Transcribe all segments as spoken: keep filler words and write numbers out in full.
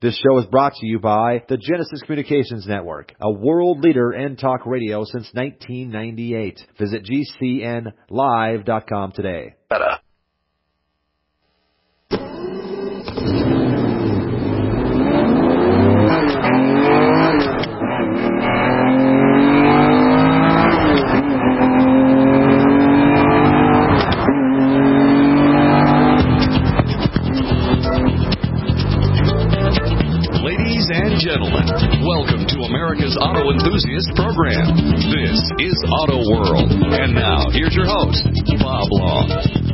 This show is brought to you by the Genesis Communications Network, a world leader in talk radio since nineteen ninety-eight. Visit G C N live dot com today. Better. Auto Enthusiast Program. This is Auto World. And now, here's your host, Bob Long.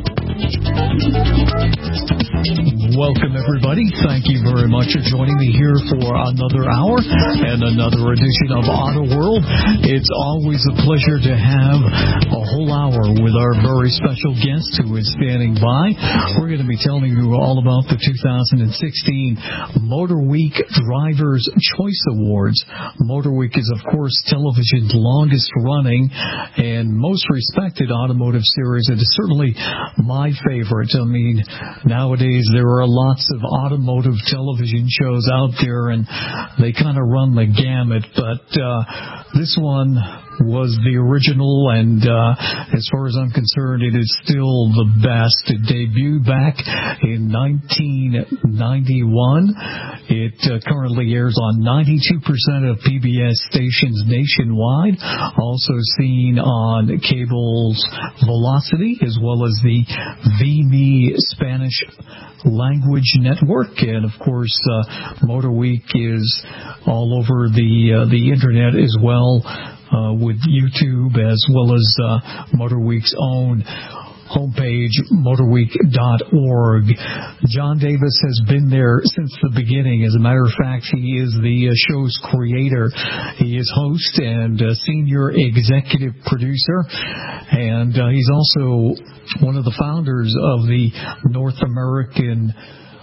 Welcome, everybody. Thank you very much for joining me here for another hour and another edition of Auto World. It's always a pleasure to have a whole hour with our very special guest who is standing by. We're going to be telling you all about the two thousand sixteen Motor Week Drivers' Choice Awards. Motor Week is, of course, television's longest running and most respected automotive series. It is certainly my favorite. I mean, nowadays there are lots of automotive television shows out there, and they kind of run the gamut, but uh, this one was the original, and uh, as far as I'm concerned, it is still the best. It debuted back in nineteen ninety-one. It uh, currently airs on ninety-two percent of P B S stations nationwide, also seen on cable's Velocity, as well as the V M E Spanish language network, and of course uh, Motor Week is all over the uh, the internet as well, uh, with YouTube as well as uh, Motor Week's own homepage, motor week dot org. John Davis has been there since the beginning. As a matter of fact, he is the uh, show's creator. He is host and uh, senior executive producer, and uh, he's also one of the founders of the North American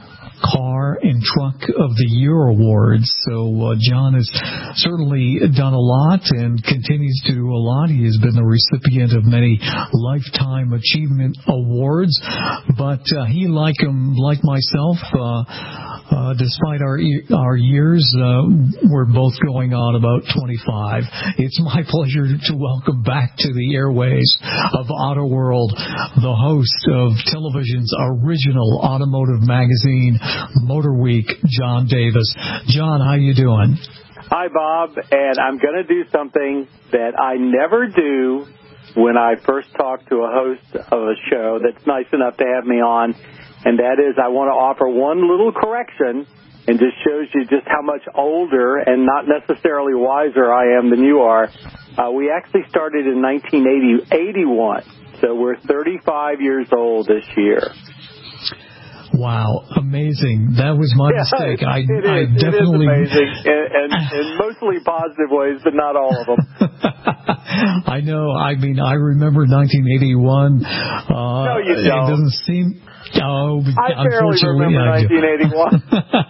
Car and Truck of the Year Awards. So uh, John has certainly done a lot and continues to do a lot. He has been the recipient of many Lifetime Achievement Awards, but uh, he, like him, like myself, uh, uh, despite our our years, uh, we're both going on about twenty-five. It's my pleasure to welcome back to the airways of Auto World the host of television's original automotive magazine, Motor Week, John Davis. John, how you doing? Hi, Bob, and I'm going to do something that I never do when I first talk to a host of a show that's nice enough to have me on, and that is I want to offer one little correction, and just shows you just how much older and not necessarily wiser I am than you are. Uh, we actually started in nineteen eighty-one, so we're thirty-five years old this year. Wow, amazing. That was my yeah, mistake. I, it is, I definitely... It is amazing, and, and in mostly positive ways, but not all of them. I know. I mean, I remember nineteen eighty-one. Uh, no, you don't. It doesn't seem... Oh, I barely remember I nineteen eighty-one.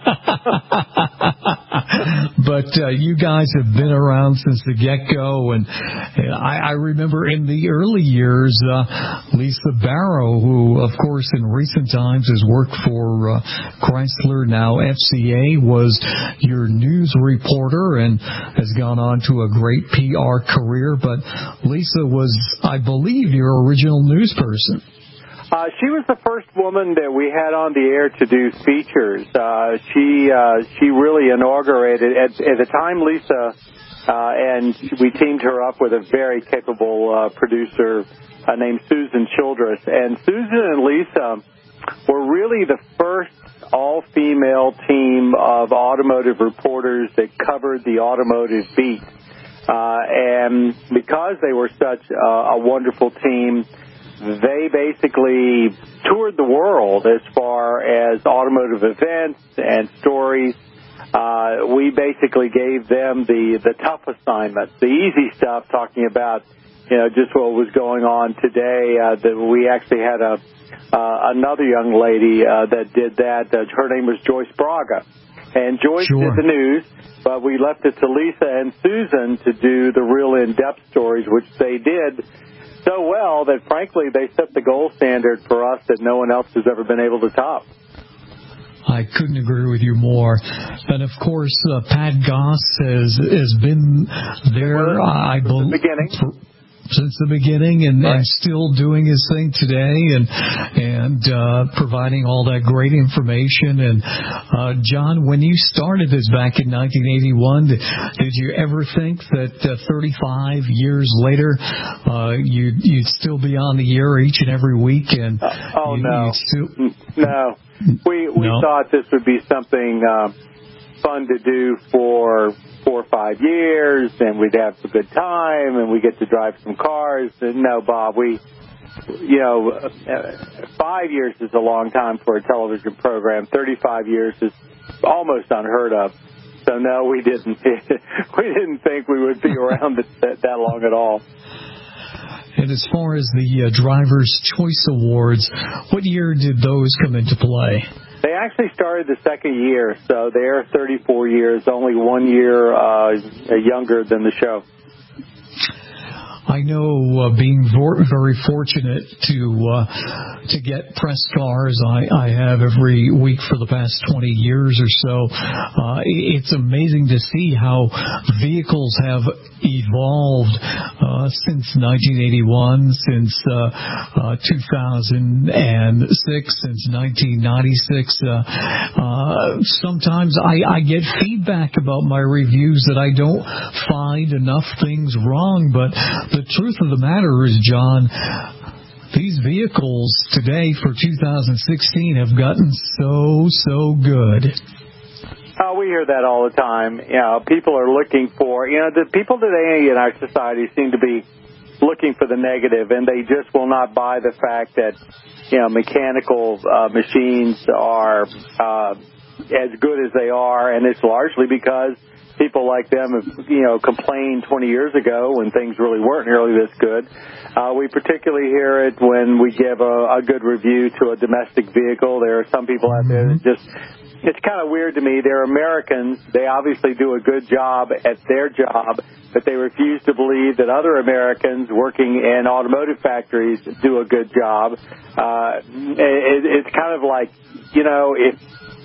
But uh, you guys have been around since the get-go, and I, I remember in the early years, uh, Lisa Barrow, who, of course, in recent times has worked for uh, Chrysler, now F C A, was your news reporter and has gone on to a great P R career. But Lisa was, I believe, your original news person. Uh, she was the first woman that we had on the air to do features. Uh, she uh, she really inaugurated, at, at the time, Lisa, uh, and we teamed her up with a very capable uh, producer uh, named Susan Childress. And Susan and Lisa were really the first all-female team of automotive reporters that covered the automotive beat. Uh, and because they were such uh, a wonderful team, they basically toured the world as far as automotive events and stories. Uh, we basically gave them the, the tough assignments, the easy stuff, talking about, you know, just what was going on today. Uh, that we actually had a uh, another young lady uh, that did that. Uh, her name was Joyce Braga. And Joyce sure. did the news, but we left it to Lisa and Susan to do the real in-depth stories, which they did so well that, frankly, they set the gold standard for us that no one else has ever been able to top. I couldn't agree with you more. And of course, uh, Pat Goss has has been there. I believe. Beginning. Since the beginning, and, right. and still doing his thing today, and and uh, providing all that great information. And uh, John, when you started this back in nineteen eighty-one, did, did you ever think that uh, thirty-five years later uh, you'd you'd still be on the air each and every week? And uh, oh you, no, still... no, we we no. thought this would be something uh, fun to do for four or five years, and we'd have a good time, and we get to drive some cars. And no, Bob, we, you know, uh, five years is a long time for a television program. Thirty-five years is almost unheard of. So no, we didn't. we didn't think we would be around that, that long at all. And as far as the uh, Drivers' Choice Awards, what year did those come into play? They actually started the second year, so they're thirty-four years, only one year uh, younger than the show. I know, uh, being very fortunate to uh, to get press cars, I, I have every week for the past twenty years or so. Uh, it's amazing to see how vehicles have evolved uh, since nineteen eighty-one, since uh, uh, two thousand six, since nineteen ninety-six. Uh, uh, sometimes I, I get feedback about my reviews that I don't find enough things wrong, but the truth of the matter is, John, these vehicles today for two thousand sixteen have gotten so, so good. Oh, we hear that all the time. You know, people are looking for, you know, the people today in our society seem to be looking for the negative, and they just will not buy the fact that, you know, mechanical uh, machines are uh, as good as they are, and it's largely because people like them have, you know, complained twenty years ago when things really weren't nearly this good. Uh, we particularly hear it when we give a, a good review to a domestic vehicle. There are some people out there that just, it's kind of weird to me. They're Americans. They obviously do a good job at their job, but they refuse to believe that other Americans working in automotive factories do a good job. Uh, it, it's kind of like, you know, if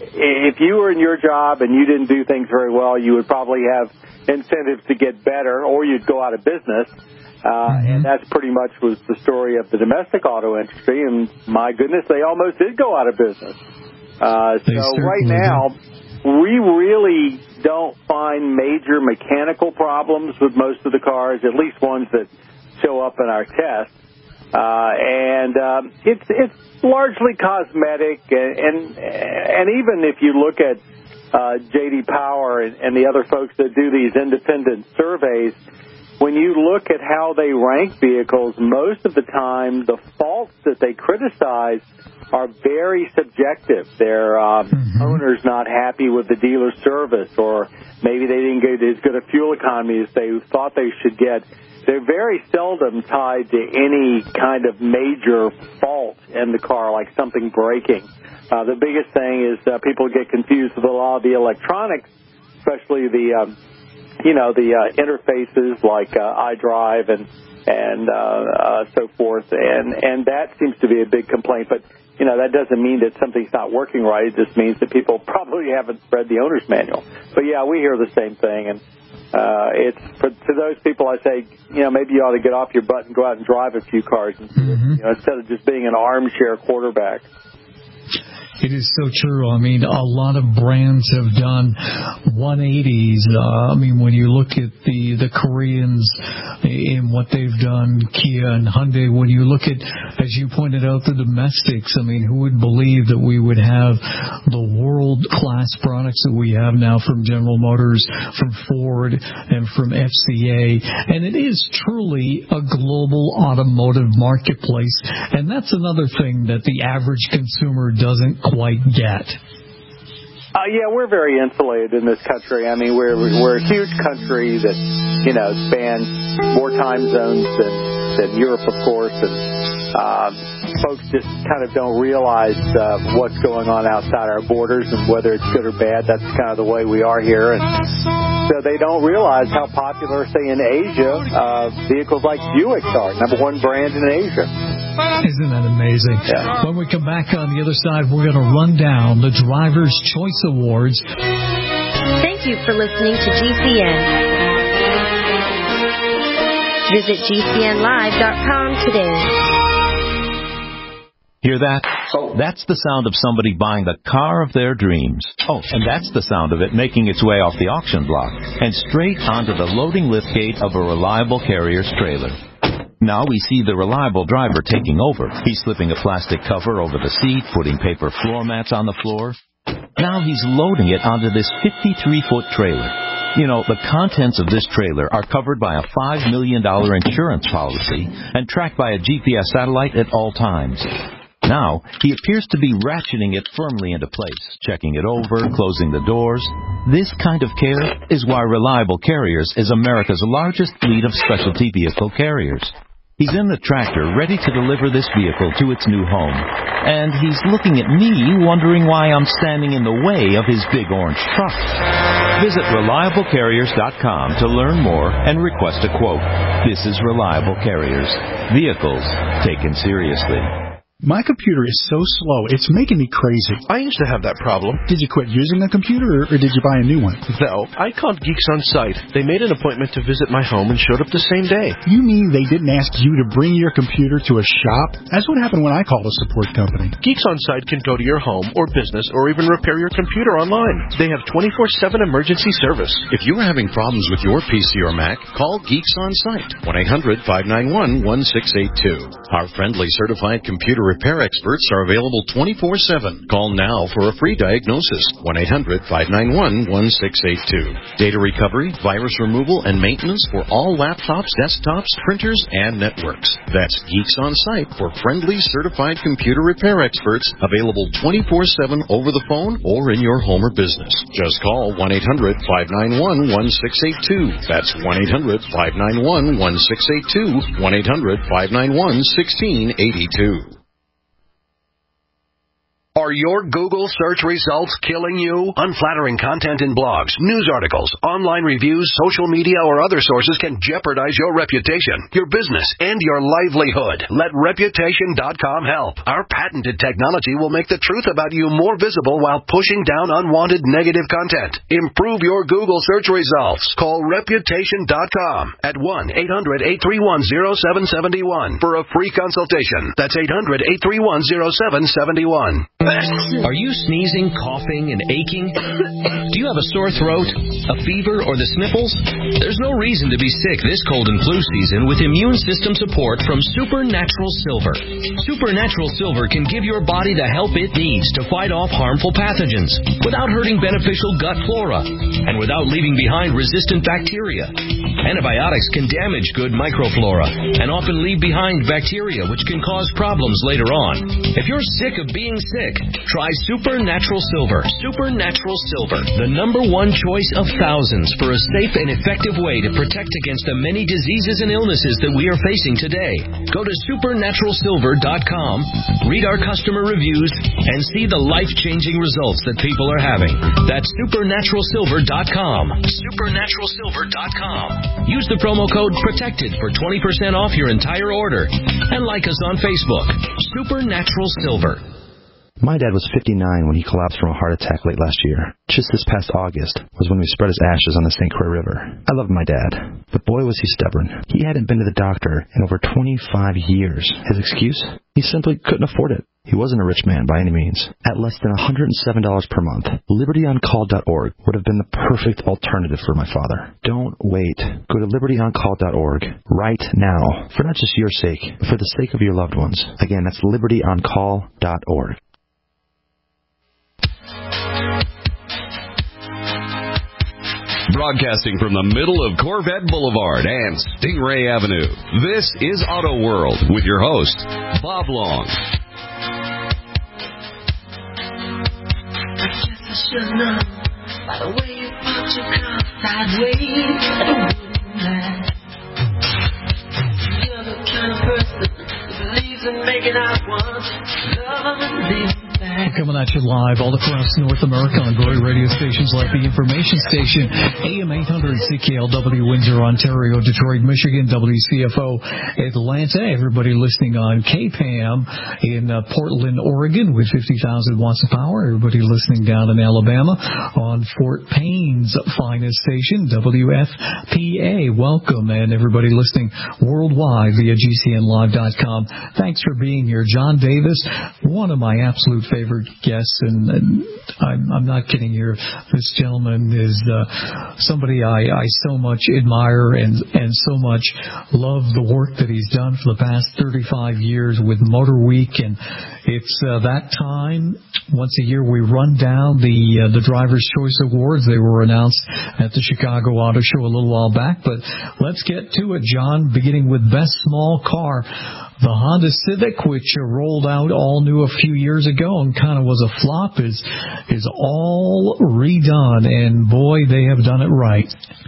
If you were in your job and you didn't do things very well, you would probably have incentives to get better, or you'd go out of business. Uh, mm-hmm. And that's pretty much was the story of the domestic auto industry. And my goodness, they almost did go out of business. Uh, so right now, we really don't find major mechanical problems with most of the cars, at least ones that show up in our tests. Uh, and um, it's it's largely cosmetic, and, and and even if you look at uh, J D Power and, and the other folks that do these independent surveys, when you look at how they rank vehicles, most of the time the faults that they criticize are very subjective. Their um, mm-hmm. owner's not happy with the dealer service, or maybe they didn't get as good a fuel economy as they thought they should get. They're very seldom tied to any kind of major fault in the car, like something breaking. Uh, the biggest thing is uh, people get confused with a lot of the electronics, especially the, um, you know, the uh, interfaces like uh, iDrive and and uh, uh, so forth, and and that seems to be a big complaint. But you know, that doesn't mean that something's not working right. It just means that people probably haven't read the owner's manual. But yeah, we hear the same thing, and. Uh, it's for to those people I say, you know, maybe you ought to get off your butt and go out and drive a few cars and, mm-hmm. you know, instead of just being an armchair quarterback. It is so true. I mean, a lot of brands have done one eighties. Uh, I mean, when you look at the, the Koreans in what they've done, Kia and Hyundai, when you look at, as you pointed out, the domestics, I mean, who would believe that we would have the world-class products that we have now from General Motors, from Ford, and from F C A? And it is truly a global automotive marketplace. And that's another thing that the average consumer doesn't quite get. Uh, yeah, we're very insulated in this country. I mean, we're we're a huge country that, you know, spans more time zones than, than Europe, of course, and um, folks just kind of don't realize uh, what's going on outside our borders and whether it's good or bad. That's kind of the way we are here, and so they don't realize how popular, say, in Asia, uh, vehicles like Buicks are, number one brand in Asia. Isn't that amazing? Yeah. When we come back on the other side, we're going to run down the Driver's Choice Awards. Thank you for listening to G C N. Visit G C N live dot com today. Hear that? That's the sound of somebody buying the car of their dreams. Oh, and that's the sound of it making its way off the auction block and straight onto the loading liftgate of a Reliable Carrier's trailer. Now we see the Reliable driver taking over. He's slipping a plastic cover over the seat, putting paper floor mats on the floor. Now he's loading it onto this fifty-three foot trailer. You know, the contents of this trailer are covered by a five million dollars insurance policy and tracked by a G P S satellite at all times. Now, he appears to be ratcheting it firmly into place, checking it over, closing the doors. This kind of care is why Reliable Carriers is America's largest fleet of specialty vehicle carriers. He's in the tractor, ready to deliver this vehicle to its new home. And he's looking at me, wondering why I'm standing in the way of his big orange truck. Visit Reliable Carriers dot com to learn more and request a quote. This is Reliable Carriers. Vehicles taken seriously. My computer is so slow, it's making me crazy. I used to have that problem. Did you quit using the computer, or did you buy a new one? No, I called Geeks On Site. They made an appointment to visit my home and showed up the same day. You mean they didn't ask you to bring your computer to a shop? That's what happened when I called a support company. Geeks On Site can go to your home or business or even repair your computer online. They have twenty-four seven emergency service. If you are having problems with your P C or Mac, call Geeks On Site, one eight hundred five nine one one six eight two. Our friendly certified computer repair experts are available twenty-four seven. Call now for a free diagnosis, one eight hundred five nine one one six eight two. Data recovery, virus removal, and maintenance for all laptops, desktops, printers, and networks. That's Geeks On Site for friendly certified computer repair experts, available twenty-four seven over the phone or in your home or business. Just call one eight hundred five nine one one six eight two. That's one eight hundred five nine one one six eight two, one eight hundred five nine one one six eight two. Are your Google search results killing you? Unflattering content in blogs, news articles, online reviews, social media, or other sources can jeopardize your reputation, your business, and your livelihood. Let Reputation dot com help. Our patented technology will make the truth about you more visible while pushing down unwanted negative content. Improve your Google search results. Call Reputation dot com at one eight hundred eight three one zero seven seven one for a free consultation. That's eight hundred eight three one zero seven seven one. Are you sneezing, coughing, and aching? Do you have a sore throat, a fever, or the sniffles? There's no reason to be sick this cold and flu season with immune system support from Supernatural Silver. Supernatural Silver can give your body the help it needs to fight off harmful pathogens without hurting beneficial gut flora and without leaving behind resistant bacteria. Antibiotics can damage good microflora and often leave behind bacteria which can cause problems later on. If you're sick of being sick, try Supernatural Silver. Supernatural Silver, the number one choice of thousands for a safe and effective way to protect against the many diseases and illnesses that we are facing today. Go to Supernatural Silver dot com, read our customer reviews, and see the life-changing results that people are having. That's Supernatural Silver dot com. Supernatural Silver dot com. Use the promo code PROTECTED for twenty percent off your entire order. And like us on Facebook. Supernatural Silver. My dad was fifty-nine when he collapsed from a heart attack late last year. Just this past August was when we spread his ashes on the Saint Croix River. I loved my dad, but boy was he stubborn. He hadn't been to the doctor in over twenty-five years. His excuse? He simply couldn't afford it. He wasn't a rich man by any means. At less than one hundred seven dollars per month, Liberty On Call dot org would have been the perfect alternative for my father. Don't wait. Go to Liberty On Call dot org right now, for not just your sake, but for the sake of your loved ones. Again, that's Liberty On Call dot org. Broadcasting from the middle of Corvette Boulevard and Stingray Avenue, this is Auto World with your host, Bob Long. I guess I should know by the way you put your car sideways. You're the kind of person who believes in making out one, love and being back. We're coming at you live all across North America on great radio stations like the Information Station, A M eight hundred C K L W, Windsor, Ontario, Detroit, Michigan, W C F O, Atlanta. Everybody listening on K P A M in uh, Portland, Oregon with fifty thousand watts of power. Everybody listening down in Alabama on Fort Payne's finest station, W F P A. Welcome. And everybody listening worldwide via G C N live dot com. Thanks for being here. John Davis, one of my absolute favorite guests, and, and I'm, I'm not kidding here. This gentleman is uh, somebody I, I so much admire and, and so much love the work that he's done for the past thirty-five years with Motor Week. And it's uh, that time, once a year, we run down the, uh, the Driver's Choice Awards. They were announced at the Chicago Auto Show a little while back. But let's get to it, John, beginning with Best Small Car. The Honda Civic, which rolled out all new a few years ago and kind of was a flop, is is all redone, and boy, they have done it right.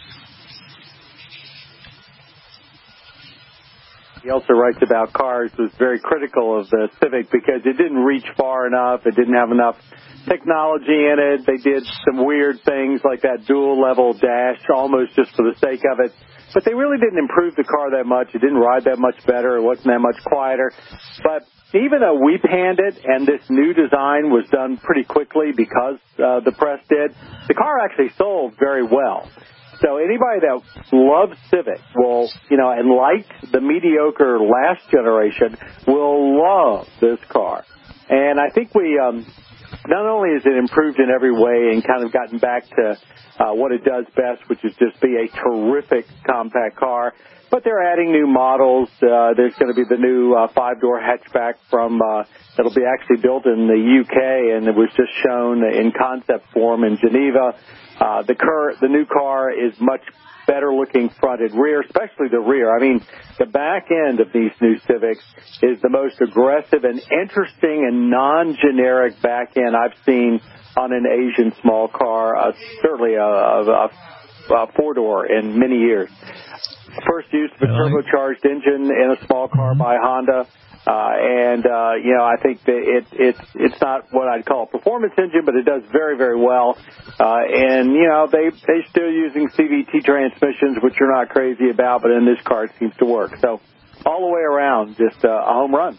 He also writes about cars, was very critical of the Civic because it didn't reach far enough, it didn't have enough technology in it. They did some weird things like that dual-level dash almost just for the sake of it. But they really didn't improve the car that much. It didn't ride that much better. It wasn't that much quieter. But even though we panned it and this new design was done pretty quickly because uh, the press did, the car actually sold very well. So anybody that loves Civic will, you know, and liked the mediocre last generation will love this car. And I think we, um, not only is it improved in every way and kind of gotten back to uh, what it does best, which is just be a terrific compact car, but they're adding new models. Uh, there's going to be the new uh, five-door hatchback from uh, that'll be actually built in the U K, and it was just shown in concept form in Geneva. Uh, the, cur- the new car is much better looking fronted rear, especially the rear. I mean, the back end of these new Civics is the most aggressive and interesting and non-generic back end I've seen on an Asian small car, uh, certainly a, a, a four-door in many years. First use of a turbocharged engine in a small car by Honda. Uh, and, uh, you know, I think that it, it, it's not what I'd call a performance engine, but it does very, very well. Uh, and, you know, they, they're still using C V T transmissions, which you're not crazy about, but in this car it seems to work. So all the way around, just uh, a home run.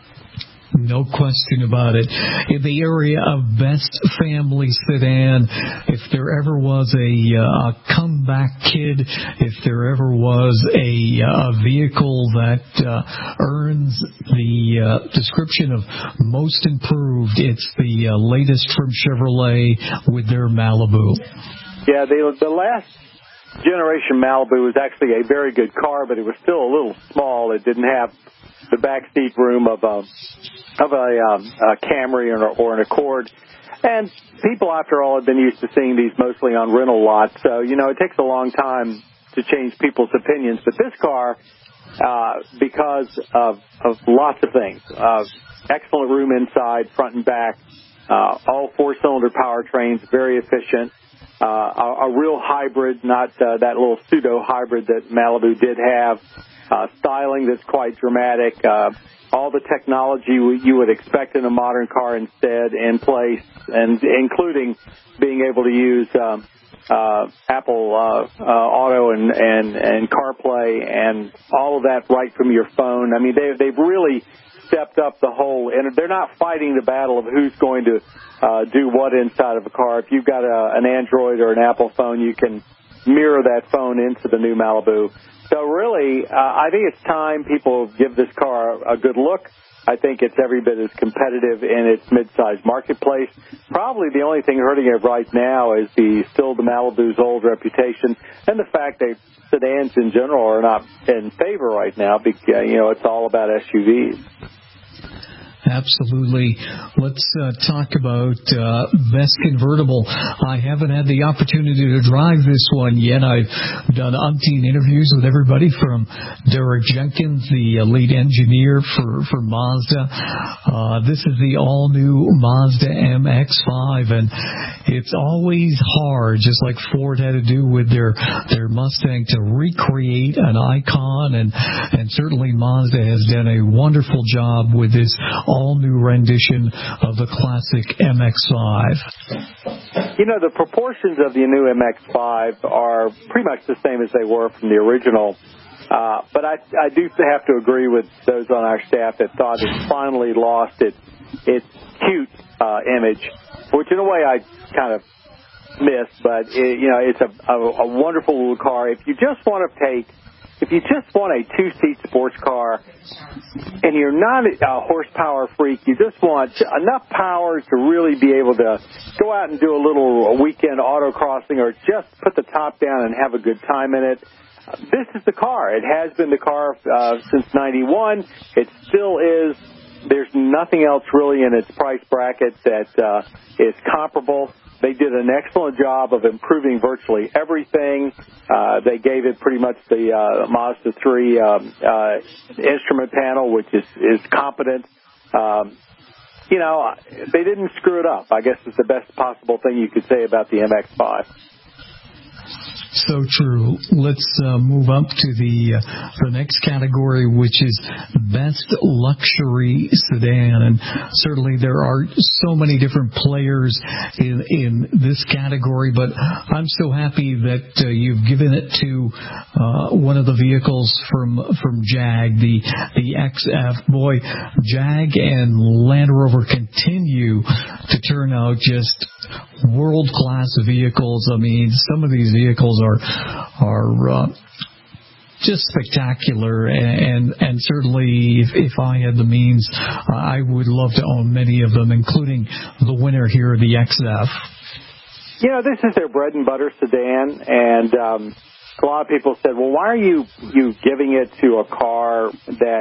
No question about it. In the area of best family sedan, if there ever was a, uh, a comeback kid, if there ever was a, a vehicle that uh, earns the uh, description of most improved, it's the uh, latest from Chevrolet with their Malibu. Yeah, the, the last generation Malibu was actually a very good car, but it was still a little small. It didn't have the backseat room of a of a, um, a Camry or, or an Accord. And people, after all, have been used to seeing these mostly on rental lots. So, you know, it takes a long time to change people's opinions. But this car, uh, because of, of lots of things, uh, excellent room inside, front and back, uh, all four-cylinder powertrains, very efficient, uh, a, a real hybrid, not uh, that little pseudo-hybrid that Malibu did have. Uh, styling that's quite dramatic, uh, all the technology you would expect in a modern car instead in place, and including being able to use um, uh, Apple uh, uh, Auto and, and, and CarPlay and all of that right from your phone. I mean, they, they've really stepped up the whole, and they're not fighting the battle of who's going to uh, do what inside of a car. If you've got a, an Android or an Apple phone, you can mirror that phone into the new Malibu. So really, uh, I think it's time people give this car a good look. I think it's every bit as competitive in its mid-sized marketplace. Probably the only thing hurting it right now is the still the Malibu's old reputation and the fact that sedans in general are not in favor right now because, you know, it's all about S U Vs. Absolutely. Let's uh, talk about uh, best convertible. I haven't had the opportunity to drive this one yet. I've done umpteen interviews with everybody from Derek Jenkins, the lead engineer for, for Mazda. Uh, this is the all-new Mazda M X five, and it's always hard, just like Ford had to do with their their Mustang, to recreate an icon, and, and certainly Mazda has done a wonderful job with this all-new rendition of the classic M X five? You know, the proportions of the new M X five are pretty much the same as they were from the original. Uh, but I, I do have to agree with those on our staff that thought it finally lost its, its cute uh, image, which in a way I kind of miss. But, it, you know, it's a, a, a wonderful little car. If you just want to take, if you just want a two-seat sports car and you're not a horsepower freak, you just want enough power to really be able to go out and do a little weekend autocrossing or just put the top down and have a good time in it, this is the car. It has been the car uh, since ninety-one. It still is. There's nothing else really in its price bracket that uh, is comparable. They did an excellent job of improving virtually everything. Uh, they gave it pretty much the uh, Mazda three um, uh, instrument panel, which is, is competent. Um, you know, they didn't screw it up, I guess is the best possible thing you could say about the M X five. So true. Let's uh, move up to the uh, the next category, which is best luxury sedan. And certainly there are so many different players in in this category, but I'm so happy that uh, you've given it to uh, one of the vehicles from from Jag, the the X F. Boy, Jag and Land Rover continue to turn out just world-class vehicles. I mean, some of these vehicles are are uh, just spectacular, and and certainly if, if I had the means, uh, I would love to own many of them, including the winner here, the X F. You know, this is their bread and butter sedan, and um, a lot of people said, well, why are you you giving it to a car that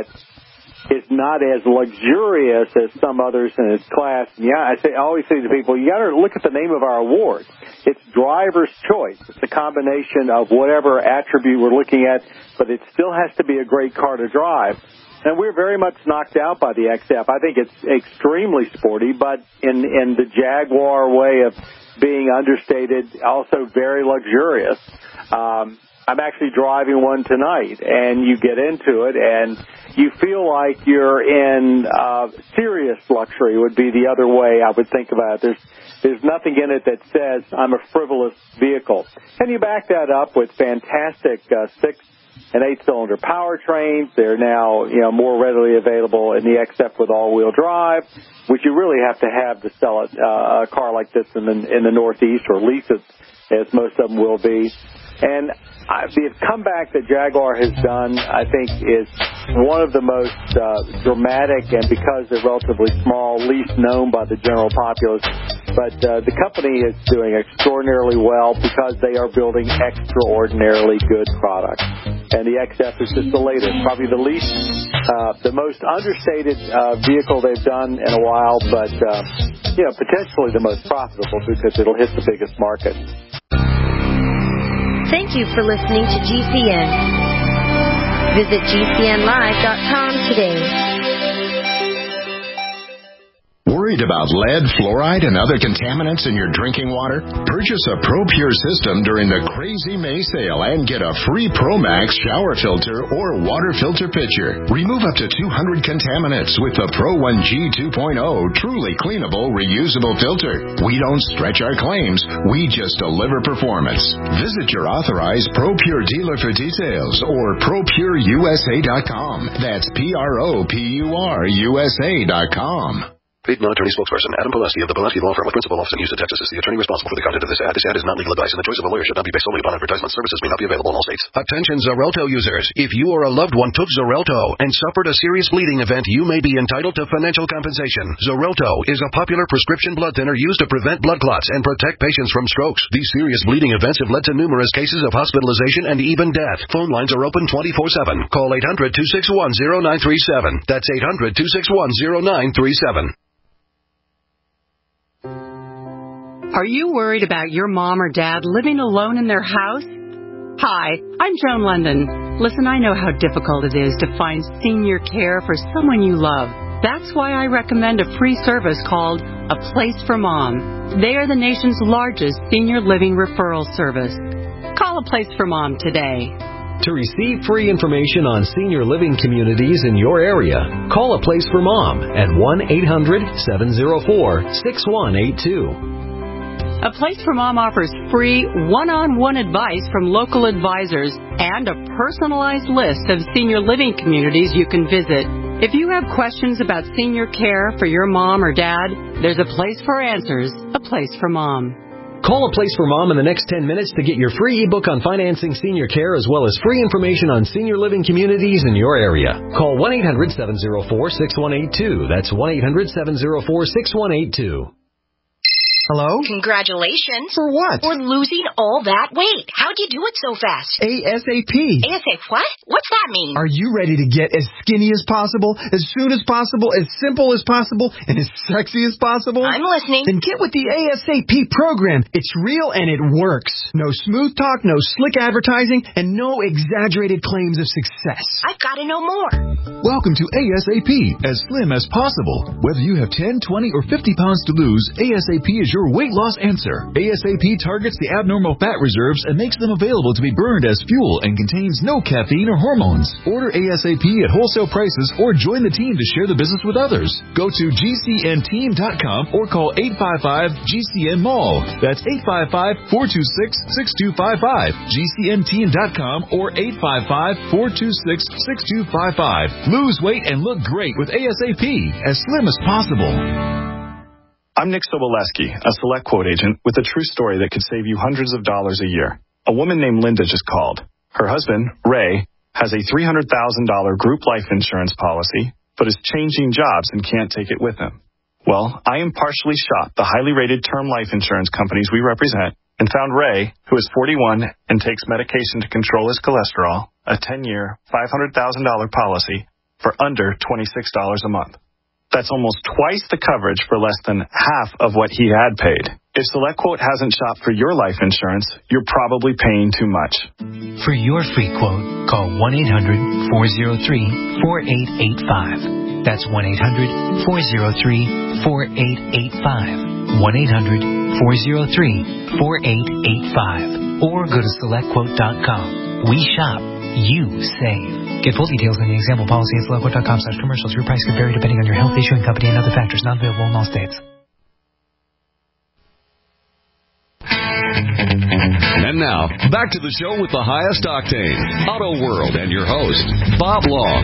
is not as luxurious as some others in its class? And yeah, I say, I always say to people, you got to look at the name of our award. It's driver's choice. It's a combination of whatever attribute we're looking at, but it still has to be a great car to drive. And we're very much knocked out by the X F. I think it's extremely sporty, but in in the Jaguar way of being understated, also very luxurious. Um, I'm actually driving one tonight, and you get into it, and you feel like you're in uh, serious luxury would be the other way I would think about it. There's there's nothing in it that says I'm a frivolous vehicle. And you back that up with fantastic uh, six and eight-cylinder powertrains. They're now, you know, more readily available in the X F with all-wheel drive, which you really have to have to sell it, uh, a car like this in the, in the Northeast, or lease it, as most of them will be. And I, the comeback that Jaguar has done, I think, is one of the most uh, dramatic, and because they're relatively small, least known by the general populace. But uh, the company is doing extraordinarily well because they are building extraordinarily good products. And the X F is just the latest, probably the least, uh, the most understated uh, vehicle they've done in a while, but uh, you know, potentially the most profitable because it'll hit the biggest market. Thank you for listening to G C N. Visit G C N live dot com today. Worried about lead, fluoride, and other contaminants in your drinking water? Purchase a ProPure system during the Crazy May sale and get a free ProMax shower filter or water filter pitcher. Remove up to two hundred contaminants with the Pro one G two point oh truly cleanable, reusable filter. We don't stretch our claims. We just deliver performance. Visit your authorized ProPure dealer for details or Pro Pure U S A dot com. That's P R O P U R U S A dot com. Paid non-attorney spokesperson Adam Pileski of the Pileski Law Firm with principal office in Houston, Texas is the attorney responsible for the content of this ad. This ad is not legal advice, and the choice of a lawyer should not be based solely upon advertisement. Services may not be available in all states. Attention Xarelto users. If you or a loved one took Xarelto and suffered a serious bleeding event, you may be entitled to financial compensation. Xarelto is a popular prescription blood thinner used to prevent blood clots and protect patients from strokes. These serious bleeding events have led to numerous cases of hospitalization and even death. Phone lines are open twenty-four seven. Call eight hundred, two six one, zero nine three seven. That's eight hundred, two six one, zero nine three seven. Are you worried about your mom or dad living alone in their house? Hi, I'm Joan London. Listen, I know how difficult it is to find senior care for someone you love. That's why I recommend a free service called A Place for Mom. They are the nation's largest senior living referral service. Call A Place for Mom today. To receive free information on senior living communities in your area, call A Place for Mom at one eight hundred seven oh four six one eight two. A Place for Mom offers free one-on-one advice from local advisors and a personalized list of senior living communities you can visit. If you have questions about senior care for your mom or dad, there's a place for answers, A Place for Mom. Call A Place for Mom in the next ten minutes to get your free ebook on financing senior care as well as free information on senior living communities in your area. Call one eight hundred seven oh four six one eight two. That's one eight hundred seven oh four six one eight two. Hello? Congratulations. For what? For losing all that weight. How'd you do it so fast? ASAP. ASAP what? What's that mean? Are you ready to get as skinny as possible, as soon as possible, as simple as possible, and as sexy as possible? I'm listening. Then get with the ASAP program. It's real and it works. No smooth talk, no slick advertising, and no exaggerated claims of success. I've got to know more. Welcome to ASAP, as slim as possible. Whether you have ten, twenty, or fifty pounds to lose, ASAP is your weight loss answer. ASAP targets the abnormal fat reserves and makes them available to be burned as fuel and contains no caffeine or hormones. Order ASAP at wholesale prices or join the team to share the business with others. Go to G C N team dot com or call eight five five G C N mall. That's eight five five, four two six, six two five five. G C N team dot com or eight five five, four two six, six two five five. Lose weight and look great with ASAP, as slim as possible. I'm Nick Soboleski, a Select Quote agent with a true story that could save you hundreds of dollars a year. A woman named Linda just called. Her husband, Ray, has a three hundred thousand dollars group life insurance policy, but is changing jobs and can't take it with him. Well, I impartially shopped the highly rated term life insurance companies we represent and found Ray, who is forty-one and takes medication to control his cholesterol, a ten-year, five hundred thousand dollars policy for under twenty-six dollars a month. That's almost twice the coverage for less than half of what he had paid. If SelectQuote hasn't shopped for your life insurance, you're probably paying too much. For your free quote, call one eight hundred, four oh three, four eight eight five. That's one eight hundred, four oh three, four eight eight five. one eight hundred, four oh three, four eight eight five. Or go to select quote dot com. We shop. You save. Get full details on the example policy at select quote dot com slash commercials. Your price could vary depending on your health, issuing company, and other factors. Not available in all states. And now, back to the show with the highest octane, Auto World, and your host, Bob Long.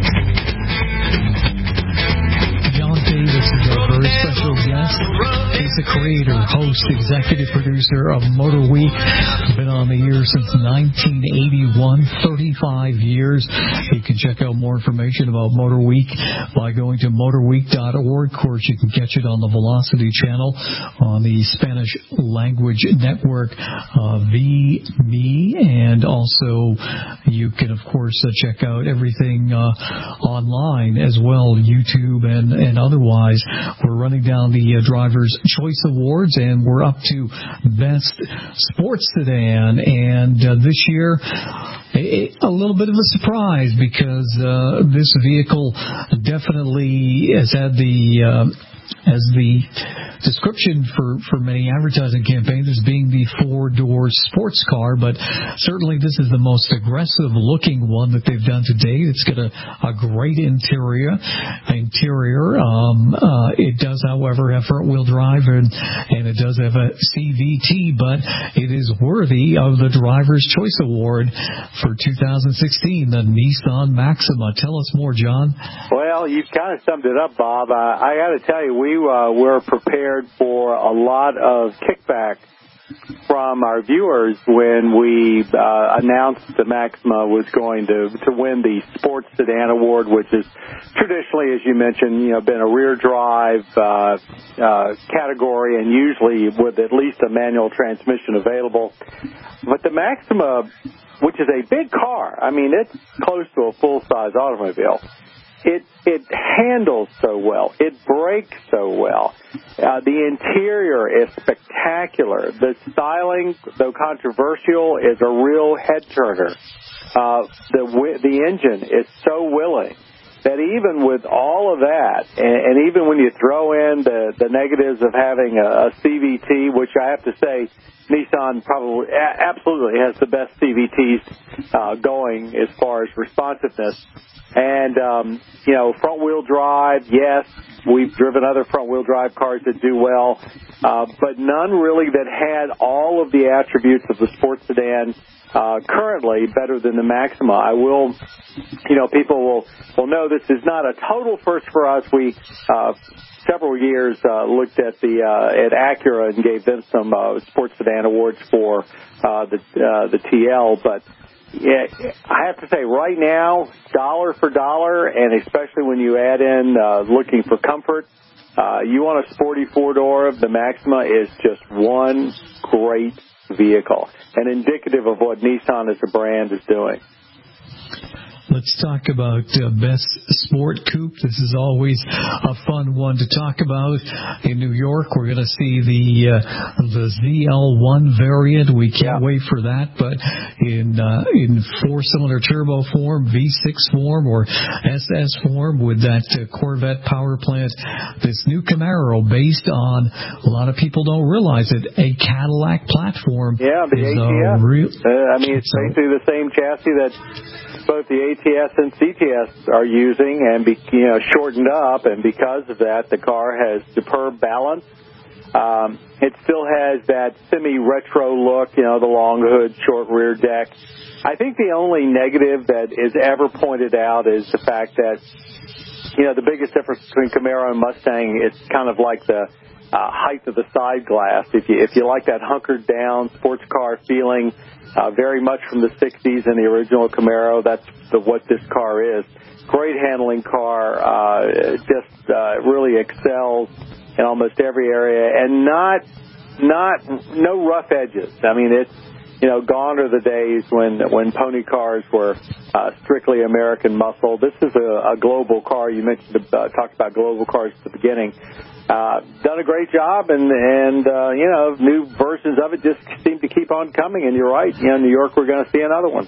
John Davis is our very special guest. He's the creator, host, executive producer of Motor Week. Been on the air since nineteen eighty-one, thirty-five years. You can check out more information about Motor Week by going to motor week dot org. Of course, you can catch it on the Velocity channel on the Spanish language network, uh, V M E, and also you can, of course, uh, check out everything uh, online as well, YouTube and, and otherwise. We're running down the uh, Driver's Choice Awards, and we're up to Best Sports Sedan, and uh, this year a, a little bit of a surprise because uh, this vehicle definitely has had the uh, as the description for, for many advertising campaigns as being the four-door sports car, but certainly this is the most aggressive-looking one that they've done to date. It's got a, a great interior. Interior. Um, uh, it does, however, have front-wheel drive, and, and it does have a C V T, but it is worthy of the Driver's Choice Award for two thousand sixteen, the Nissan Maxima. Tell us more, John. Well, you've kind of summed it up, Bob. Uh, I got to tell you, we uh, were prepared for a lot of kickback from our viewers when we uh, announced the Maxima was going to, to win the Sports Sedan Award, which is traditionally, as you mentioned, you know, been a rear drive uh, uh, category and usually with at least a manual transmission available. But the Maxima, which is a big car, I mean, it's close to a full-size automobile. It it handles so well. It brakes so well. Uh, the interior is spectacular. The styling, though controversial, is a real head turner. Uh, the the engine is so willing. that even with all of that, and, and even when you throw in the, the negatives of having a, a C V T, which I have to say Nissan probably a- absolutely has the best C V Ts uh, going as far as responsiveness. And, um, you know, front-wheel drive, yes, we've driven other front-wheel drive cars that do well, uh, but none really that had all of the attributes of the sports sedan uh, currently better than the Maxima. I will, you know, people will, will know this is not a total first for us. We, uh, several years, uh, looked at the, uh, at Acura and gave them some, uh, sports sedan awards for, uh, the, uh, the T L, but, yeah, I have to say right now, dollar for dollar, and especially when you add in uh, looking for comfort, uh, you want a sporty four-door, the Maxima is just one great vehicle and indicative of what Nissan as a brand is doing. Let's talk about uh, Best Sport Coupe. This is always a fun one to talk about. In New York, we're going to see the uh, the Z L one variant. We can't yeah. wait for that. But in uh, in four-cylinder turbo form, V six form, or S S form with that uh, Corvette power plant, this new Camaro based on, a lot of people don't realize it, a Cadillac platform. Yeah, the is A T S. Real, uh, I mean, it's basically the same chassis that both the A T S and C T S are using, and be, you know, shortened up, and because of that, the car has superb balance. Um, it still has that semi-retro look, you know, the long hood, short rear deck. I think the only negative that is ever pointed out is the fact that, you know, the biggest difference between Camaro and Mustang, it's kind of like the uh, height of the side glass. If you if you like that hunkered down sports car feeling, uh, very much from the sixties and the original Camaro, that's the, what this car is. Great handling car, uh, just uh, really excels in almost every area, and not not no rough edges. I mean, it's, you know, gone are the days when when pony cars were uh, strictly American muscle. This is a, a global car. You mentioned uh, talked about global cars at the beginning. Uh, done a great job, and and uh, you know, new versions of it just seem to keep on coming. And you're right, you know, in New York we're going to see another one.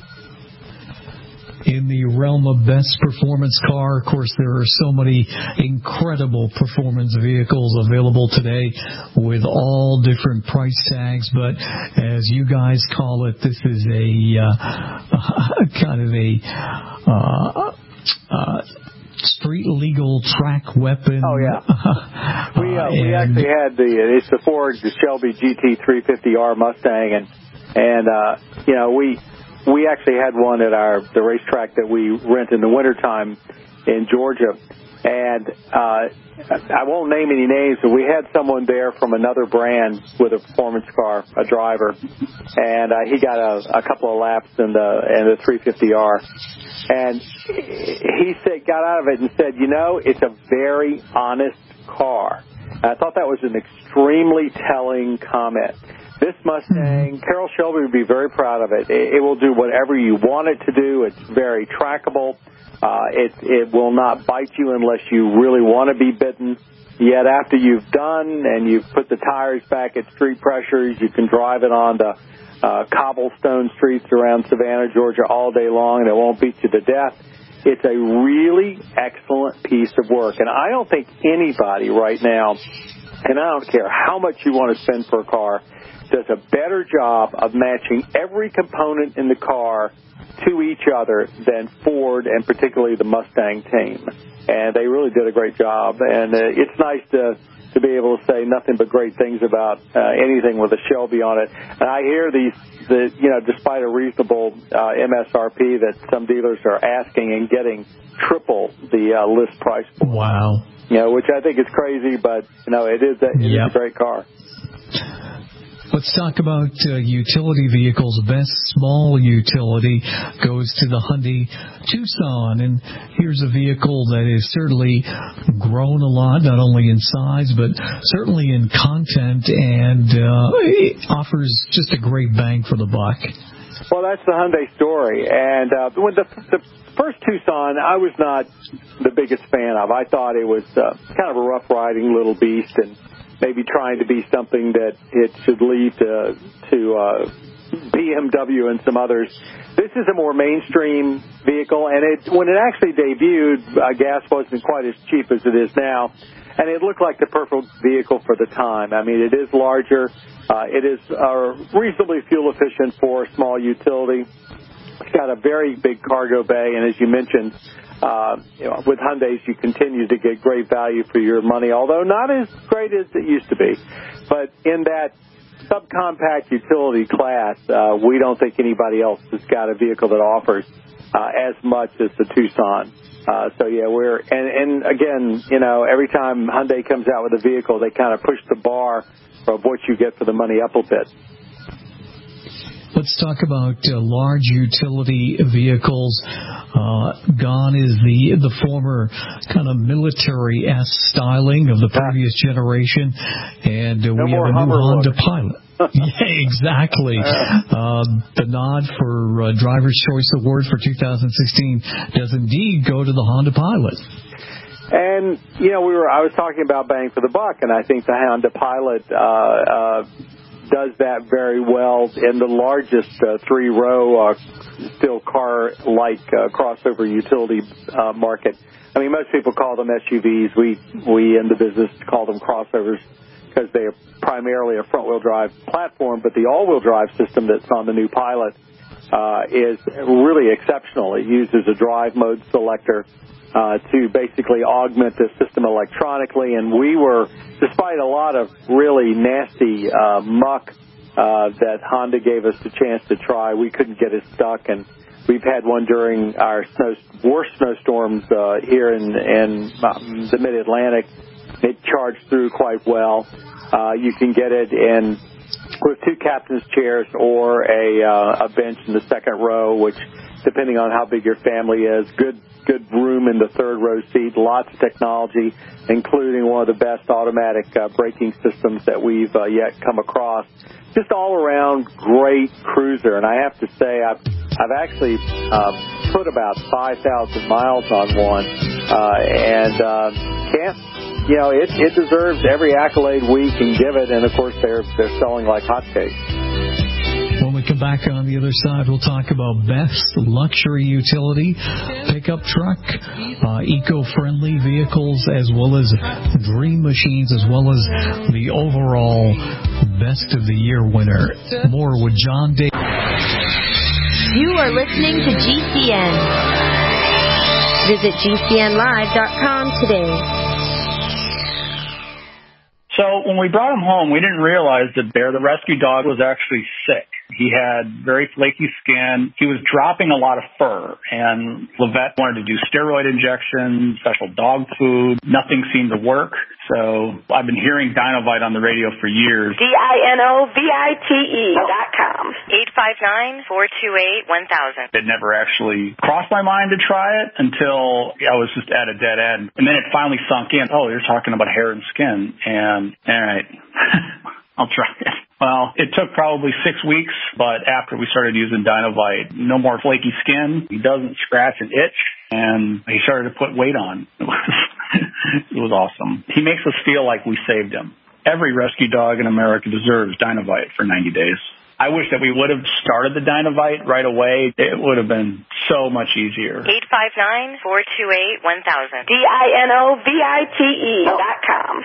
In the realm of best performance car, of course, there are so many incredible performance vehicles available today with all different price tags. But as you guys call it, this is a uh, kind of a uh, uh, street legal track weapon. Oh yeah, we uh, we actually had the it's the Ford the Shelby G T three fifty R Mustang, and and uh, you know we. We actually had one at our the racetrack that we rent in the wintertime in Georgia. And uh, I won't name any names, but we had someone there from another brand with a performance car, a driver. And uh, he got a, a couple of laps in the in the three fifty R. And he said, got out of it and said, you know, it's a very honest car. And I thought that was an extremely telling comment. This Mustang, Carroll Shelby would be very proud of it. It, it will do whatever you want it to do. It's very trackable. Uh, it, it will not bite you unless you really want to be bitten. Yet after you've done and you've put the tires back at street pressures, you can drive it on the uh, cobblestone streets around Savannah, Georgia all day long, and it won't beat you to death. It's a really excellent piece of work. And I don't think anybody right now, and I don't care how much you want to spend for a car, does a better job of matching every component in the car to each other than Ford, and particularly the Mustang team. And they really did a great job. And uh, it's nice to to be able to say nothing but great things about uh, anything with a Shelby on it. And I hear these, the, you know, despite a reasonable uh, M S R P, that some dealers are asking and getting triple the uh, list price. Wow. You know, which I think is crazy, but you know, it is a, it yep. is a great car. Let's talk about uh, utility vehicles. Best small utility goes to the Hyundai Tucson. And here's a vehicle that has certainly grown a lot, not only in size, but certainly in content, and uh, it offers just a great bang for the buck. Well, that's the Hyundai story. And uh, when the, the first Tucson, I was not the biggest fan of. I thought it was uh, kind of a rough-riding little beast, and maybe trying to be something that it should leave to to uh, B M W and some others. This is a more mainstream vehicle, and it when it actually debuted, uh, gas wasn't quite as cheap as it is now, and it looked like the perfect vehicle for the time. I mean, it is larger. Uh, it is uh, reasonably fuel efficient for a small utility. It's got a very big cargo bay, and as you mentioned, uh, you know, with Hyundais, you continue to get great value for your money, although not as great as it used to be. But in that subcompact utility class, uh, we don't think anybody else has got a vehicle that offers uh, as much as the Tucson. Uh, so yeah, we're and, and again, you know, every time Hyundai comes out with a vehicle, they kind of push the bar of what you get for the money up a bit. Let's talk about uh, large utility vehicles. Uh, gone is the the former kind of military-esque styling of the previous generation, and uh, no we have a new Honda look. Pilot. Yeah, exactly. Uh, the nod for uh, Driver's Choice Award for two thousand sixteen does indeed go to the Honda Pilot. And you know, we were I was talking about bang for the buck, and I think the Honda Pilot uh, uh, does that very well in the largest uh, three-row uh, still car-like uh, crossover utility uh, market. I mean, most people call them S U Vs. We we in the business call them crossovers because they are primarily a front-wheel drive platform, but the all-wheel drive system that's on the new Pilot uh, is really exceptional. It uses a drive mode selector uh, to basically augment the system electronically, and we were, despite a lot of really nasty uh, muck uh, that Honda gave us the chance to try, we couldn't get it stuck, and we've had one during our snow, worst snowstorms uh, here in, in um, the Mid-Atlantic. It charged through quite well. Uh, you can get it in with two captain's chairs or a, uh, a bench in the second row, which, depending on how big your family is, good good room in the third row seat, lots of technology, including one of the best automatic uh, braking systems that we've uh, yet come across. Just all around great cruiser, and I have to say I've, I've actually uh, put about five thousand miles on one, uh, and uh, can't, you know, it, it deserves every accolade we can give it, and of course they're, they're selling like hotcakes. When we come back on the other side, we'll talk about best luxury utility, pickup truck, uh, eco-friendly vehicles, as well as dream machines, as well as the overall best of the year winner. More with John Day. You are listening to G C N. Visit G C N live dot com today. So when we brought him home, we didn't realize that Bear, the rescue dog, was actually sick. He had very flaky skin. He was dropping a lot of fur, and Levette wanted to do steroid injections, special dog food. Nothing seemed to work. So I've been hearing Dinovite on the radio for years. D I N O V I T E dot com. eight five nine, four two eight, one thousand. It never actually crossed my mind to try it until I was just at a dead end. And then it finally sunk in. Oh, you're talking about hair and skin. And, all right, I'll try it. Well, it took probably six weeks, but after we started using Dinovite, no more flaky skin. He doesn't scratch and itch, and he started to put weight on. It was, it was awesome. He makes us feel like we saved him. Every rescue dog in America deserves Dinovite for ninety days. I wish that we would have started the Dinovite right away. It would have been so much easier. eight five nine, four two eight, one thousand. D I N O V I T E dot com.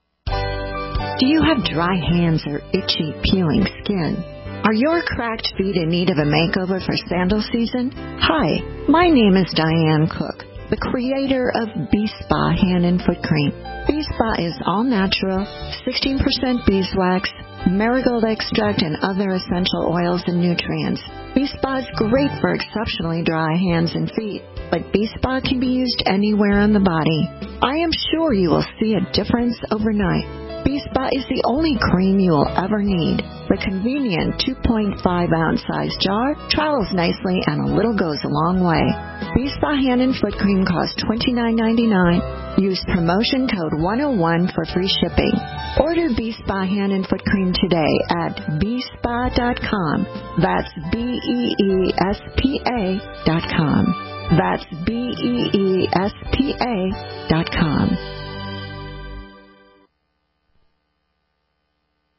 Do you have dry hands or itchy, peeling skin? Are your cracked feet in need of a makeover for sandal season? Hi, my name is Diane Cook, the creator of B-Spa Hand and Foot Cream. B-Spa is all natural, sixteen percent beeswax, marigold extract, and other essential oils and nutrients. B-Spa is great for exceptionally dry hands and feet, but B-Spa can be used anywhere on the body. I am sure you will see a difference overnight. B-Spa is the only cream you will ever need. The convenient two point five ounce size jar travels nicely, and a little goes a long way. B-Spa Hand and Foot Cream costs twenty-nine ninety-nine. Use promotion code one oh one for free shipping. Order B-Spa Hand and Foot Cream today at B spa dot com. That's B E E S P A dot com. That's B E E S P A dot com.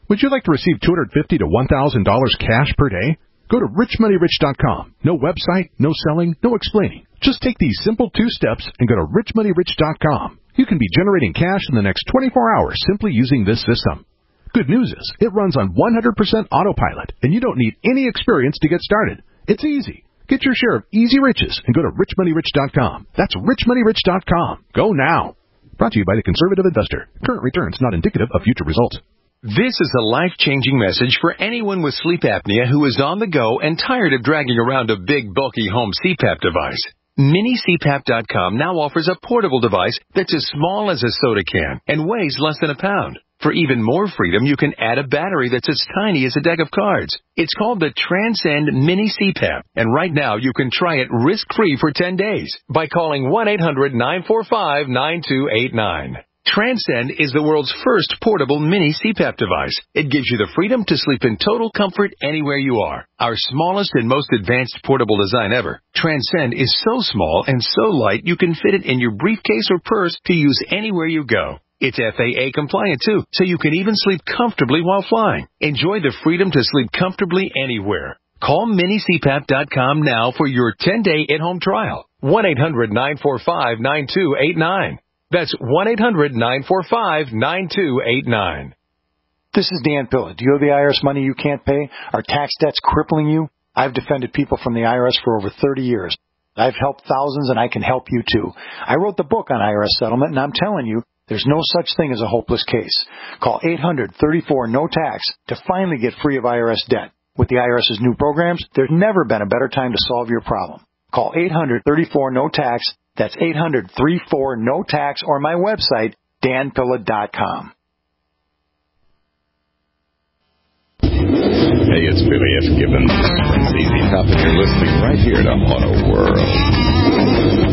Would you like to receive two hundred fifty dollars to one thousand dollars cash per day? Go to rich money rich dot com. No website, no selling, no explaining. Just take these simple two steps and go to rich money rich dot com. You can be generating cash in the next twenty-four hours simply using this system. Good news is, it runs on one hundred percent autopilot, and you don't need any experience to get started. It's easy. Get your share of easy riches and go to rich money rich dot com. That's rich money rich dot com. Go now. Brought to you by the Conservative Investor. Current returns not indicative of future results. This is a life-changing message for anyone with sleep apnea who is on the go and tired of dragging around a big, bulky home C PAP device. Mini C PAP dot com now offers a portable device that's as small as a soda can and weighs less than a pound. For even more freedom, you can add a battery that's as tiny as a deck of cards. It's called the Transcend Mini C PAP, and right now you can try it risk-free for ten days by calling one eight hundred nine four five nine two eight nine. Transcend is the world's first portable mini C PAP device. It gives you the freedom to sleep in total comfort anywhere you are. Our smallest and most advanced portable design ever, Transcend is so small and so light you can fit it in your briefcase or purse to use anywhere you go. It's F A A compliant too, so you can even sleep comfortably while flying. Enjoy the freedom to sleep comfortably anywhere. Call mini C PAP dot com now for your ten-day at-home trial. one eight hundred nine four five nine two eight nine. That's one eight hundred nine four five nine two eight nine. This is Dan Pilla. Do you owe the I R S money you can't pay? Are tax debts crippling you? I've defended people from the I R S for over thirty years. I've helped thousands, and I can help you too. I wrote the book on I R S settlement, and I'm telling you, there's no such thing as a hopeless case. Call eight hundred thirty-four no tax to finally get free of I R S debt. With the IRS's new programs, there's never been a better time to solve your problem. Call eight hundred thirty-four no tax. That's eight hundred thirty-four no tax, or my website, dan pilla dot com. Hey, it's Billy F. Gibbons from Z Z Top, and you're listening right here to Auto World.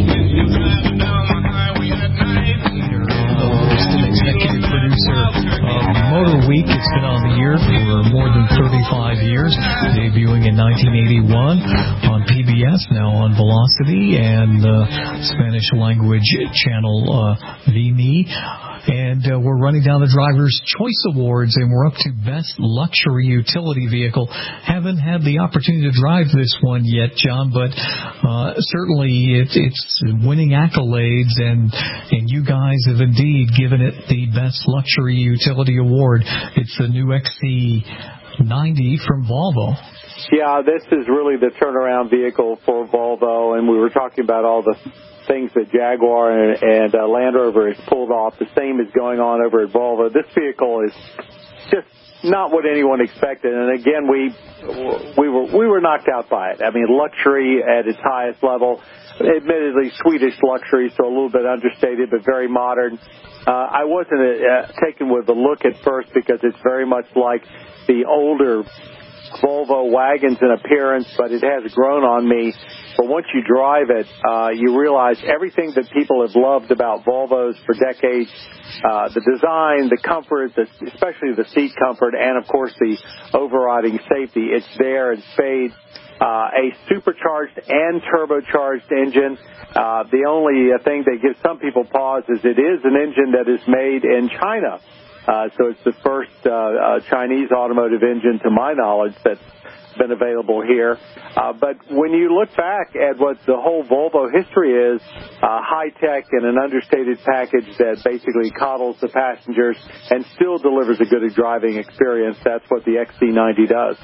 Executive producer of Motor Week. It's been on the air for more than thirty-five years, debuting in nineteen eighty-one on P B S, now on Velocity, and uh, Spanish language channel uh, V M E. And uh, we're running down the Driver's Choice Awards, and we're up to Best Luxury Utility Vehicle. Haven't had the opportunity to drive this one yet, John, but uh, certainly it, it's winning accolades, and and you guys have indeed given it the Best Luxury Utility Award. It's the new X C ninety from Volvo. Yeah, this is really the turnaround vehicle for Volvo, and we were talking about all the things that Jaguar and, and uh, Land Rover has pulled off. The same is going on over at Volvo. This vehicle is just not what anyone expected, and again, we we were we were knocked out by it. I mean, luxury at its highest level. Admittedly, Swedish luxury, so a little bit understated, but very modern. Uh, I wasn't uh, taken with the look at first because it's very much like the older Volvo wagons in appearance, but it has grown on me. But once you drive it, uh, you realize everything that people have loved about Volvos for decades, uh, the design, the comfort, the, especially the seat comfort, and, of course, the overriding safety. It's there in spades. Uh, a supercharged and turbocharged engine. Uh, the only uh, thing that gives some people pause is it is an engine that is made in China. Uh, so it's the first uh, uh, Chinese automotive engine, to my knowledge, that's been available here. Uh, but when you look back at what the whole Volvo history is, uh, high-tech and an understated package that basically coddles the passengers and still delivers a good driving experience, that's what the X C ninety does.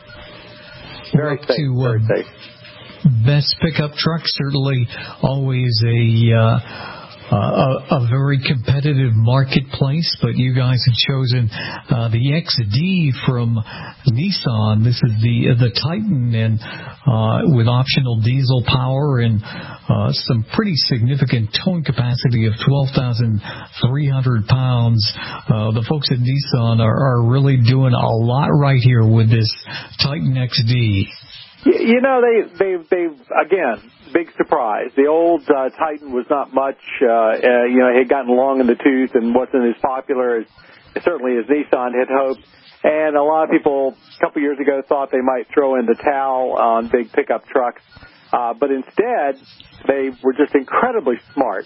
Very safe, to, uh, very safe. Best pickup truck, certainly always a... Uh, Uh, a, a very competitive marketplace, but you guys have chosen uh, the X D from Nissan. This is the the Titan, and uh, with optional diesel power and uh, some pretty significant towing capacity of twelve thousand three hundred pounds. Uh, the folks at Nissan are, are really doing a lot right here with this Titan X D. You know, they they they again. Big surprise. The old uh, Titan was not much, uh, uh, you know, it had gotten long in the tooth and wasn't as popular as certainly as Nissan had hoped. And a lot of people a couple years ago thought they might throw in the towel on big pickup trucks. Uh, but instead, they were just incredibly smart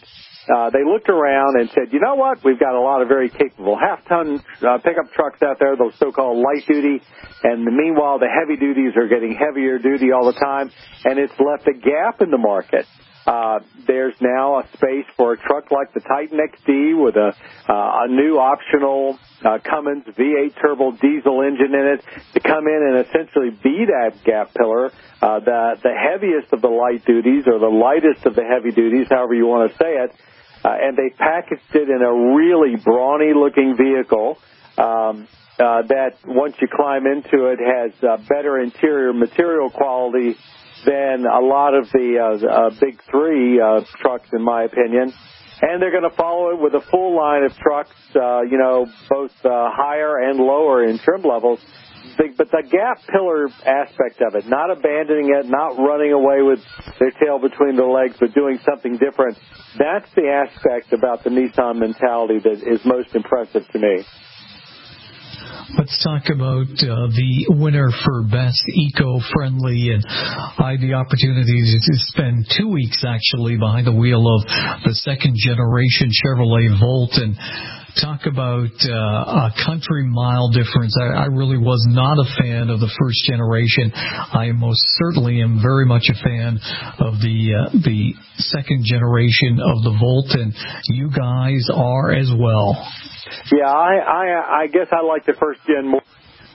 uh, they looked around and said, you know what, we've got a lot of very capable half-ton uh, pickup trucks out there, those so-called light-duty, and meanwhile the heavy-duties are getting heavier duty all the time, and it's left a gap in the market. Uh, there's now a space for a truck like the Titan X D with a, uh, a new optional uh, Cummins V eight turbo diesel engine in it to come in and essentially be that gap pillar, uh, the, the heaviest of the light duties or the lightest of the heavy duties, however you want to say it. Uh, and they packaged it in a really brawny-looking vehicle um, uh, that, once you climb into it, has uh, better interior material quality than a lot of the uh, uh, big three uh, trucks, in my opinion. And they're going to follow it with a full line of trucks, uh, you know, both uh, higher and lower in trim levels. But the gap pillar aspect of it, not abandoning it, not running away with their tail between their legs, but doing something different, that's the aspect about the Nissan mentality that is most impressive to me. Let's talk about uh, the winner for Best Eco-Friendly. And I had the opportunity to spend two weeks, actually, behind the wheel of the second-generation Chevrolet Volt and talk about uh, a country mile difference. I, I really was not a fan of the first generation. I most certainly am very much a fan of the uh, the second generation of the Volt, and you guys are as well. Yeah, I, I, I guess I like the first gen more.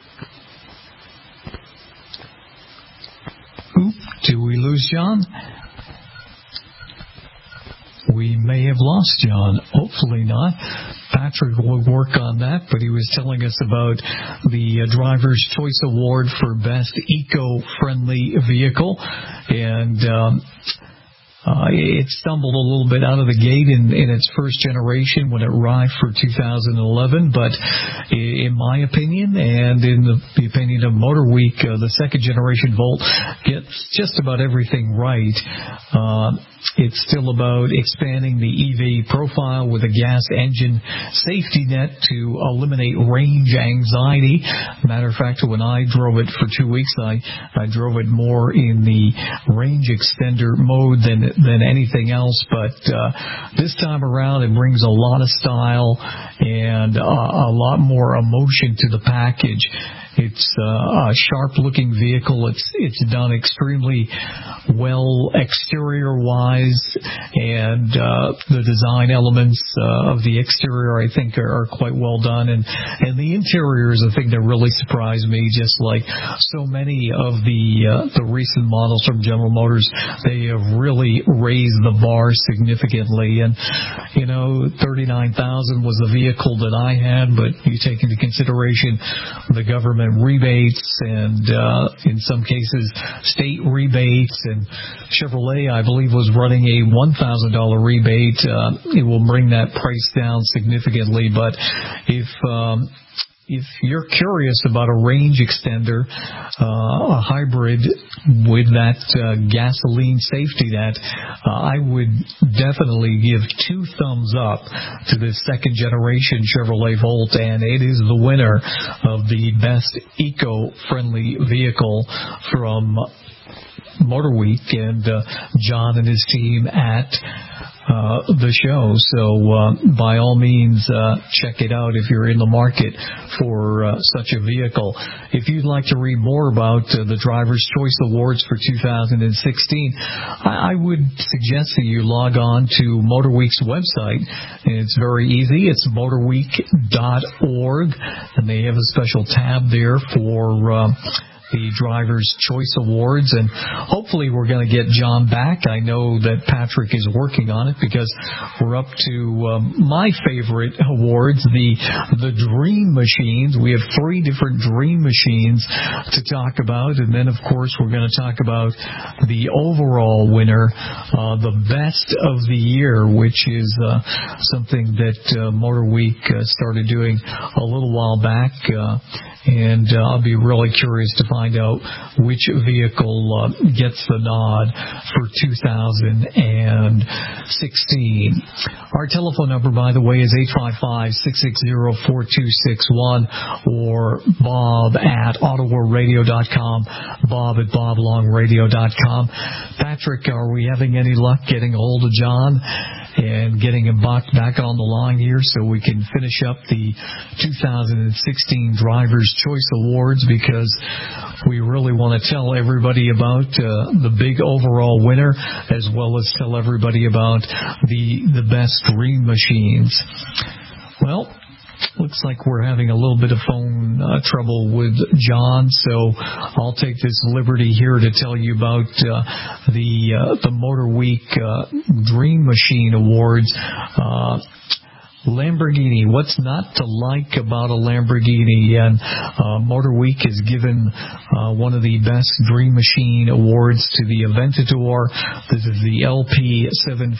Oop, do we lose John? We may have lost John. Hopefully not. Patrick will work on that, but he was telling us about the uh, Driver's Choice Award for Best Eco-Friendly Vehicle. And um, uh, it stumbled a little bit out of the gate in, in its first generation when it arrived for two thousand eleven. But in my opinion, and in the, the opinion of Motor Week, uh, the second generation Volt gets just about everything right. Uh, It's still about expanding the E V profile with a gas engine safety net to eliminate range anxiety. Matter of fact, when I drove it for two weeks, I, I drove it more in the range extender mode than than anything else. But uh, this time around, it brings a lot of style and uh, a lot more emotion to the package. It's uh, a sharp-looking vehicle. It's it's done extremely well exterior-wise, and uh, the design elements uh, of the exterior, I think, are, are quite well done. And, and the interior is the thing that really surprised me, just like so many of the uh, the recent models from General Motors. They have really raised the bar significantly. And, you know, thirty-nine thousand dollars was the vehicle that I had, but you take into consideration the government rebates and uh, in some cases state rebates, and Chevrolet, I believe, was running a one thousand dollars rebate. Uh, it will bring that price down significantly, but if um, if you're curious about a range extender, uh, a hybrid with that uh, gasoline safety net, uh, I would definitely give two thumbs up to this second generation Chevrolet Volt, and it is the winner of the Best Eco-Friendly Vehicle from Motor Week and uh, John and his team at Uh, the show. So uh, by all means, uh, check it out if you're in the market for uh, such a vehicle. If you'd like to read more about uh, the Driver's Choice Awards for two thousand sixteen, I, I would suggest that you log on to Motor Week's website. It's very easy. It's motor week dot org, and they have a special tab there for Uh, the Driver's Choice Awards, and hopefully we're going to get John back. I know that Patrick is working on it because we're up to um, my favorite awards, the the Dream Machines. We have three different Dream Machines to talk about, and then, of course, we're going to talk about the overall winner, uh, the Best of the Year, which is uh, something that uh, Motor Week uh, started doing a little while back, uh, and uh, I'll be really curious to find out which vehicle uh, gets the nod for two thousand sixteen. Our telephone number, by the way, is eight five five, six six zero, four two six one or Bob at autoworld radio dot com, Bob at bob long radio dot com. Patrick, are we having any luck getting a hold of John? and getting him back, back on the line here so we can finish up the two thousand sixteen Drivers' Choice Awards, because we really want to tell everybody about uh, the big overall winner, as well as tell everybody about the the best dream machines. Well, looks like we're having a little bit of phone uh, trouble with John, so I'll take this liberty here to tell you about uh, the uh, the Motor Week uh, Dream Machine Awards. Uh, Lamborghini, what's not to like about a Lamborghini? And uh, Motor Week has given uh, one of the best Dream Machine awards to the Aventador. This is the L P seven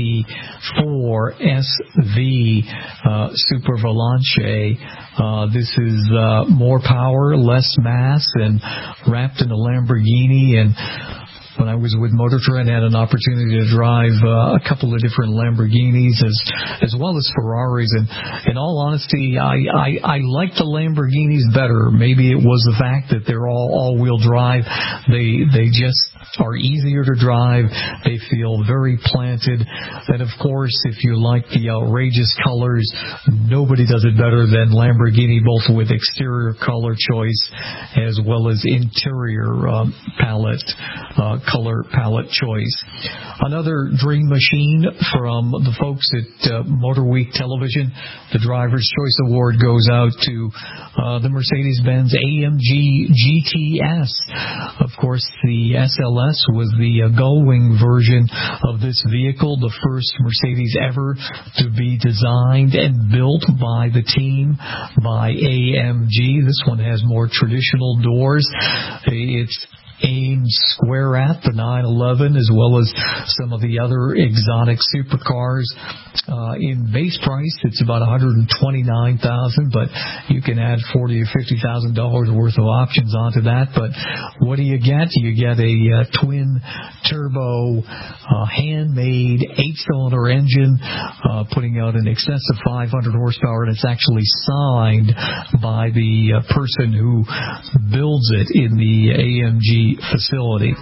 fifty-four S V uh, Super Veloce. Uh, this is uh, more power, less mass, and wrapped in a Lamborghini. And when I was with Motor Trend, I had an opportunity to drive uh, a couple of different Lamborghinis as as well as Ferraris. And in all honesty, I, I, I like the Lamborghinis better. Maybe it was the fact that they're all all-wheel drive. They they just are easier to drive. They feel very planted. And, of course, if you like the outrageous colors, nobody does it better than Lamborghini, both with exterior color choice as well as interior um, palette uh, color palette choice. Another dream machine from the folks at uh, Motor Week Television. The Driver's Choice Award goes out to uh, the Mercedes-Benz A M G G T S. Of course, the S L S was the uh, gull-wing version of this vehicle, the first Mercedes ever to be designed and built by the team, by A M G. This one has more traditional doors. It's aimed square at the nine eleven, as well as some of the other exotic supercars. Uh, in base price, it's about one hundred twenty-nine thousand dollars, but you can add forty thousand or fifty thousand dollars worth of options onto that. But what do you get? You get a uh, twin turbo, uh, handmade eight-cylinder engine, uh, putting out in excess of five hundred horsepower, and it's actually signed by the uh, person who builds it in the A M G facility.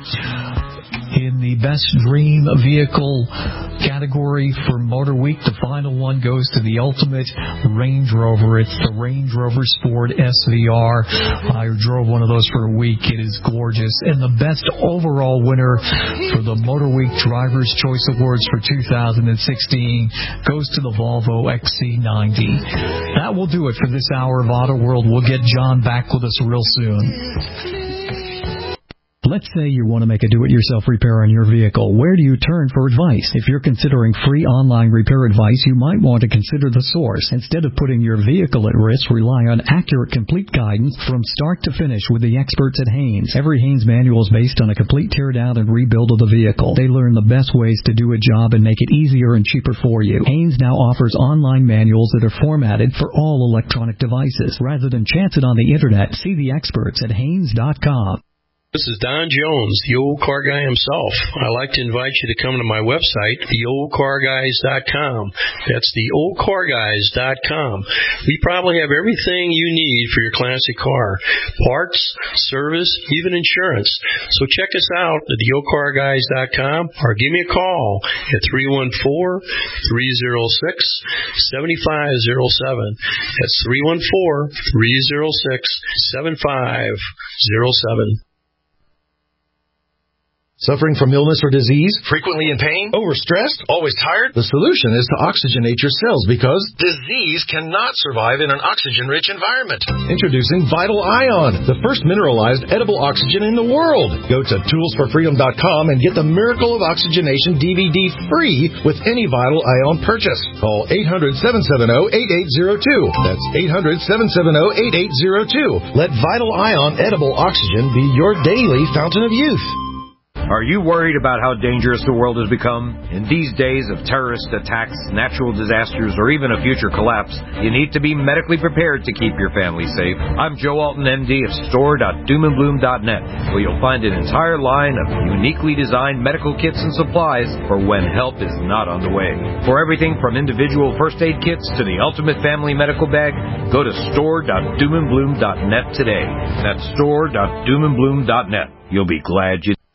In the best dream vehicle category for Motor Week, the final one goes to the ultimate Range Rover. It's the Range Rover Sport S V R. I drove one of those for a week. It is gorgeous. And the best overall winner for the Motor Week Driver's Choice Awards for two thousand sixteen goes to the Volvo X C ninety. That will do it for this hour of Auto World. We'll get John back with us real soon. Let's say you want to make a do-it-yourself repair on your vehicle. Where do you turn for advice? If you're considering free online repair advice, you might want to consider The Source. Instead of putting your vehicle at risk, rely on accurate, complete guidance from start to finish with the experts at Haynes. Every Haynes manual is based on a complete tear-down and rebuild of the vehicle. They learn the best ways to do a job and make it easier and cheaper for you. Haynes now offers online manuals that are formatted for all electronic devices. Rather than chance it on the internet, see the experts at Haynes dot com. This is Don Jones, the old car guy himself. I'd like to invite you to come to my website, the old car guys dot com. That's the old car guys dot com. We probably have everything you need for your classic car. Parts, service, even insurance. So check us out at the old car guys dot com or give me a call at three one four, three oh six, seven five oh seven. That's three one four, three oh six, seven five oh seven. Suffering from illness or disease? Frequently in pain? Overstressed? Always tired? The solution is to oxygenate your cells because disease cannot survive in an oxygen-rich environment. Introducing Vital Ion, the first mineralized edible oxygen in the world. Go to tools for freedom dot com and get the Miracle of Oxygenation D V D free with any Vital Ion purchase. Call eight hundred, seven seven zero, eight eight zero two. That's eight hundred, seven seven zero, eight eight zero two. Let Vital Ion edible oxygen be your daily fountain of youth. Are you worried about how dangerous the world has become? In these days of terrorist attacks, natural disasters, or even a future collapse, you need to be medically prepared to keep your family safe. I'm Joe Alton, M D of store dot doom and bloom dot net, where you'll find an entire line of uniquely designed medical kits and supplies for when help is not on the way. For everything from individual first aid kits to the ultimate family medical bag, go to store dot doom and bloom dot net today. That's store dot doom and bloom dot net. You'll be glad you